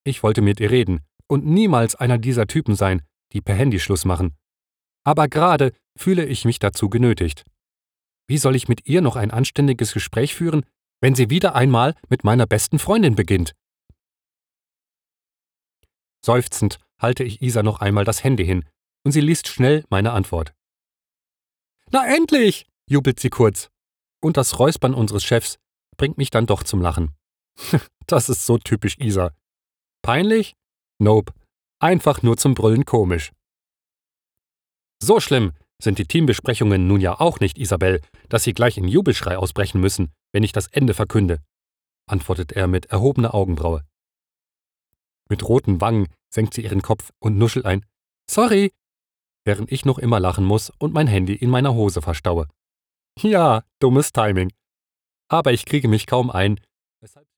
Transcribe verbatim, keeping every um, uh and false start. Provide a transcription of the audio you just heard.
Ich wollte mit ihr reden und niemals einer dieser Typen sein, die per Handy Schluss machen. Aber gerade fühle ich mich dazu genötigt. Wie soll ich mit ihr noch ein anständiges Gespräch führen, wenn sie wieder einmal mit meiner besten Freundin beginnt? Seufzend halte ich Isa noch einmal das Handy hin und sie liest schnell meine Antwort. »Na endlich!« jubelt sie kurz. Und das Räuspern unseres Chefs bringt mich dann doch zum Lachen. Das ist so typisch Isa. Peinlich? Nope. Einfach nur zum Brüllen komisch. So schlimm sind die Teambesprechungen nun ja auch nicht, Isabel, dass Sie gleich in Jubelschrei ausbrechen müssen, wenn ich das Ende verkünde, antwortet er mit erhobener Augenbraue. Mit roten Wangen senkt sie ihren Kopf und nuschelt ein »Sorry«, während ich noch immer lachen muss und mein Handy in meiner Hose verstaue. Ja, dummes Timing. Aber ich kriege mich kaum ein, weshalb